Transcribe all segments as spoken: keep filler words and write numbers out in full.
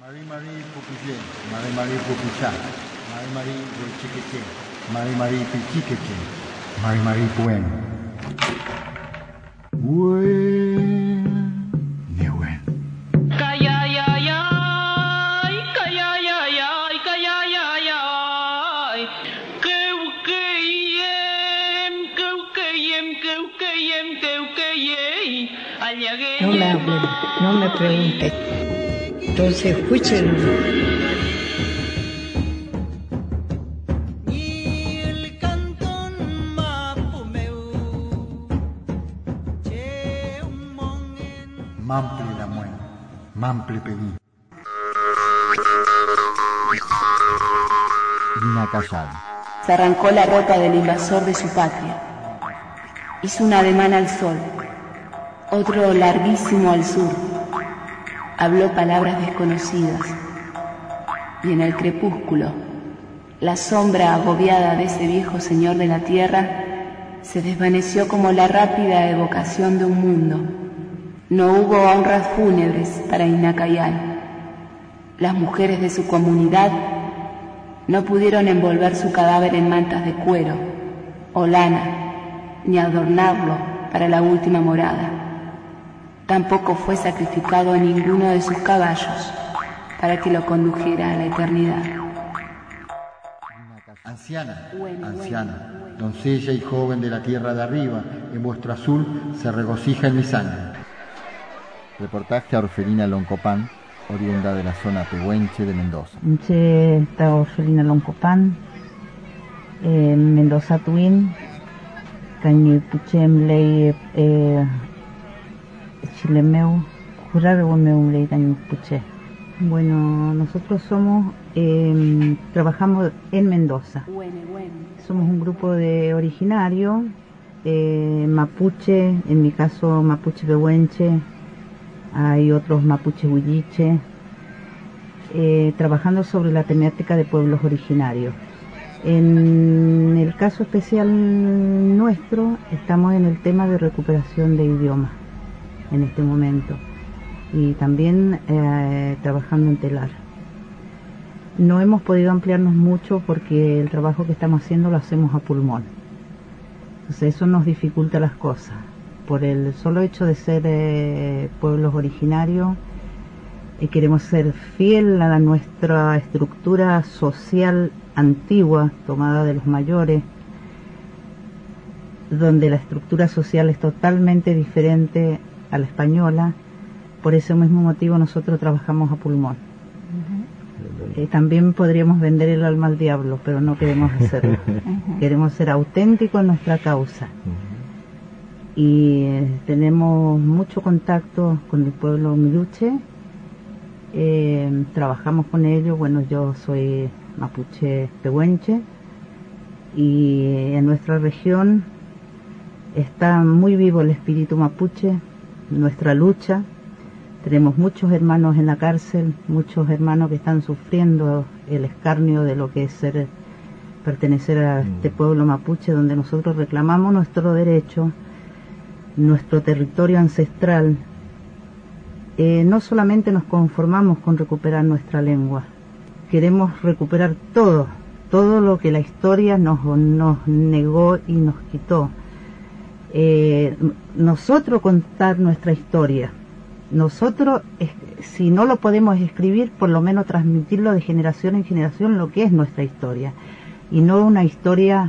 Mari Mari Pupuye, Mari Mari Pupucha, Mari Mari Bolchiqueche, Mari Mari Pichiqueche, Mari Mari Puen. Buen, ni buen. Calla ya ya, calla ya ya, calla ya ya. Que que yem, que que yem, que que yem, que que yem. No me hablen, no me pregunten. Entonces, escúchenlo. Mample la muen, mample pedí. Dina Callado. Se arrancó la ropa del invasor de su patria. Hizo un ademán al sol, otro larguísimo al sur. Habló palabras desconocidas. Y en el crepúsculo, la sombra agobiada de ese viejo señor de la tierra se desvaneció como la rápida evocación de un mundo. No hubo honras fúnebres para Inacayal. Las mujeres de su comunidad no pudieron envolver su cadáver en mantas de cuero o lana, ni adornarlo para la última morada. Tampoco fue sacrificado ninguno de sus caballos para que lo condujera a la eternidad. Anciana, anciana, doncella y joven de la tierra de arriba, en vuestro azul se regocija en mi sangre. Reportaje a Orfelina Loncopán, oriunda de la zona pehuenche de Mendoza. Che, está Orfelina Loncopán, eh, Mendoza Twin, Cañi Puchem Ley, eh, Chilemeu, Jurabewemeu Ley Cañi Puche. Bueno, nosotros somos, eh, trabajamos en Mendoza. Somos un grupo de originarios, eh, mapuche, en mi caso mapuche pehuenche, hay otros mapuche huilliche, eh, trabajando sobre la temática de pueblos originarios. En el caso especial nuestro, estamos en el tema de recuperación de idioma en este momento y también eh, trabajando en telar. No hemos podido ampliarnos mucho porque el trabajo que estamos haciendo lo hacemos a pulmón, entonces eso nos dificulta las cosas. Por el solo hecho de ser eh, pueblos originarios, eh, queremos ser fiel a nuestra estructura social antigua, tomada de los mayores, donde la estructura social es totalmente diferente a la española. Por ese mismo motivo nosotros trabajamos a pulmón. Uh-huh. Eh, también podríamos vender el alma al diablo, pero no queremos hacerlo. Uh-huh. Queremos ser auténticos en nuestra causa. Uh-huh. Y eh, tenemos mucho contacto con el pueblo miluche, eh, trabajamos con ellos. Bueno, yo soy mapuche pehuenche y en nuestra región está muy vivo el espíritu mapuche, nuestra lucha. Tenemos muchos hermanos en la cárcel, muchos hermanos que están sufriendo el escarnio de lo que es ser, pertenecer a este pueblo mapuche, donde nosotros reclamamos nuestro derecho, nuestro territorio ancestral. Eh, no solamente nos conformamos con recuperar nuestra lengua, queremos recuperar todo, todo lo que la historia nos, nos negó y nos quitó. Eh, nosotros contar nuestra historia, nosotros, si no lo podemos escribir, por lo menos transmitirlo de generación en generación lo que es nuestra historia, y no una historia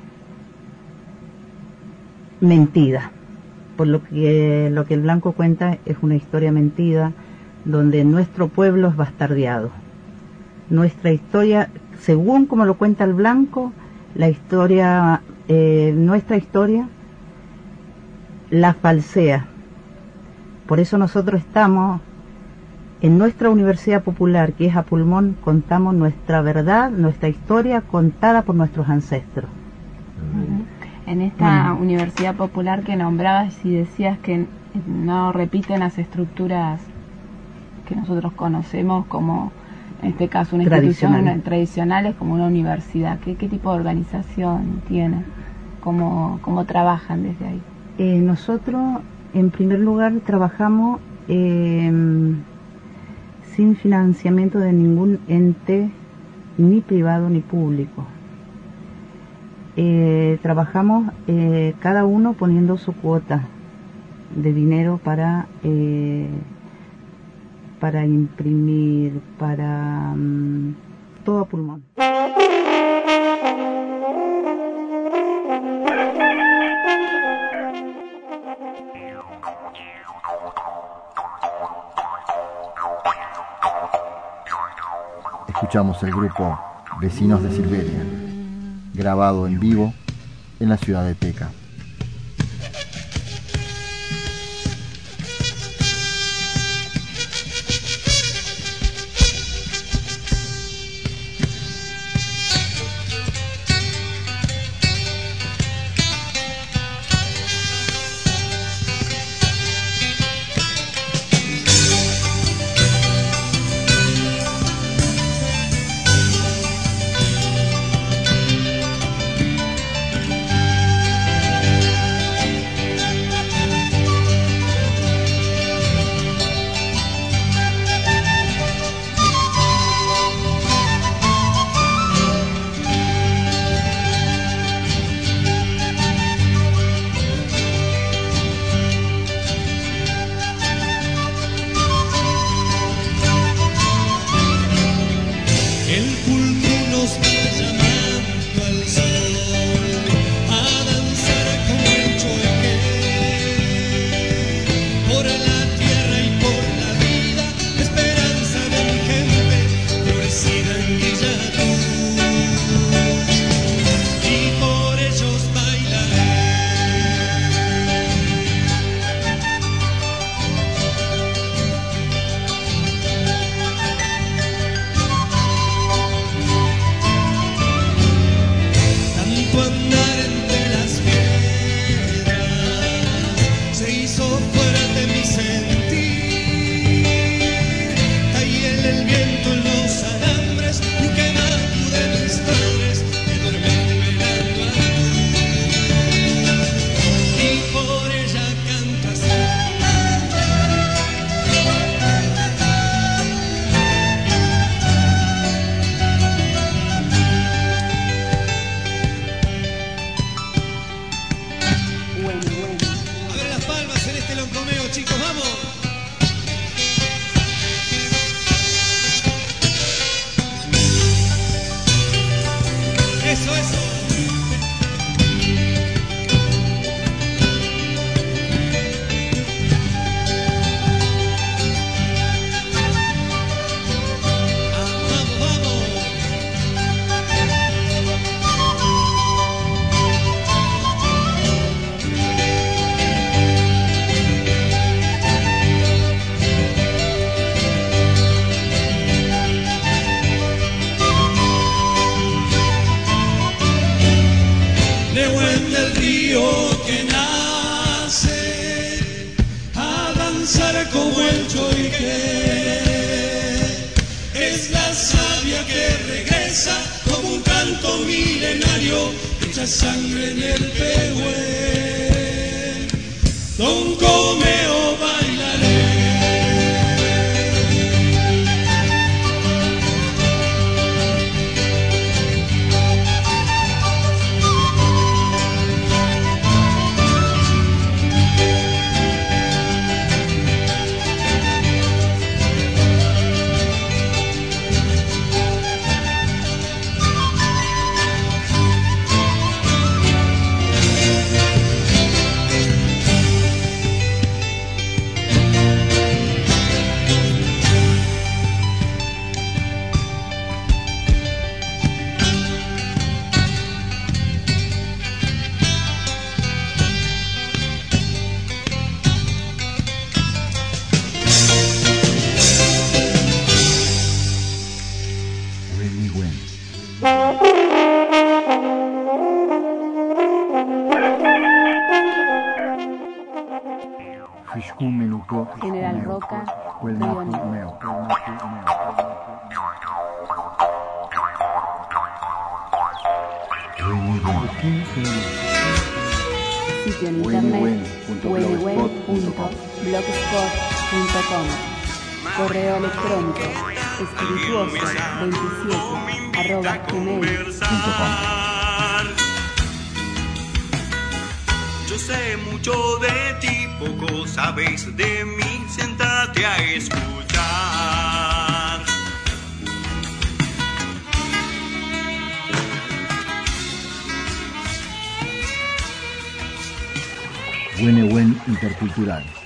mentida. Por lo que lo que el blanco cuenta es una historia mentida, donde nuestro pueblo es bastardeado. Nuestra historia, según como lo cuenta el blanco, la historia, eh, nuestra historia, la falsea. Por eso nosotros estamos en nuestra universidad popular, que es a pulmón, contamos nuestra verdad, nuestra historia contada por nuestros ancestros. Uh-huh. En esta uh-huh. universidad popular que nombrabas y decías que no repiten las estructuras que nosotros conocemos como, en este caso, una institución tradicionales como una universidad. ¿Qué, qué tipo de organización tiene? ¿Cómo, cómo trabajan desde ahí? Eh, nosotros, en primer lugar, trabajamos eh, sin financiamiento de ningún ente, ni privado ni público. Eh, trabajamos eh, cada uno poniendo su cuota de dinero para eh, para imprimir, para um, todo a pulmón. Escuchamos el grupo Vecinos de Silveria, grabado en vivo en la ciudad de Teca. General Roca, Río Negro. Sitio en internet www punto blogspot punto com. Correo electrónico espirituoso veintisiete arroba gmail punto com. Yo sé mucho de ti, poco sabes de mí, siéntate a escuchar. Buen Buen Intercultural.